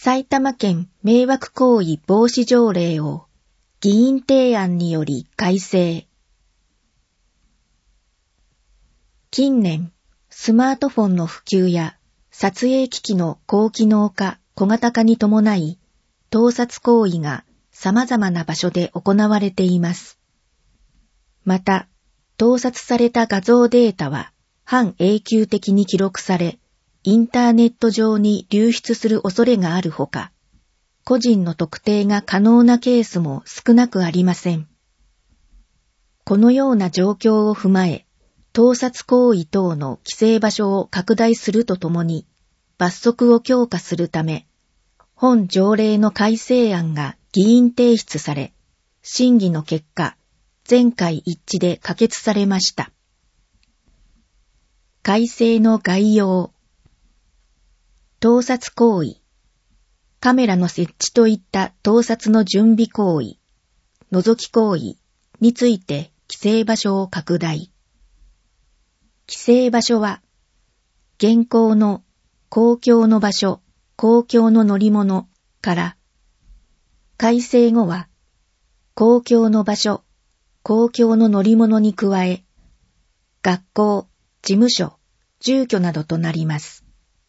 埼玉県迷惑行為防止条例を議員提案により改正。近年、スマートフォンの普及や撮影機器の高機能化、小型化に伴い、盗撮行為が様々な場所で行われています。また、盗撮された画像データは半永久的に記録され、インターネット上に流出する恐れがあるほか、個人の特定が可能なケースも少なくありません。このような状況を踏まえ、盗撮行為等の規制場所を拡大するとともに、罰則を強化するため、本条例の改正案が議員提出され、審議の結果、全会一致で可決されました。改正の概要。盗撮行為、カメラの設置といった盗撮の準備行為、覗き行為について規制場所を拡大。規制場所は、現行の公共の場所、公共の乗り物から、改正後は、公共の場所、公共の乗り物に加え、学校、事務所、住居などとなります。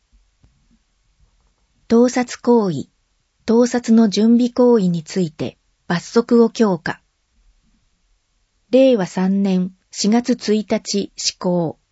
盗撮行為、盗撮の準備行為について罰則を強化。令和3年4月1日施行。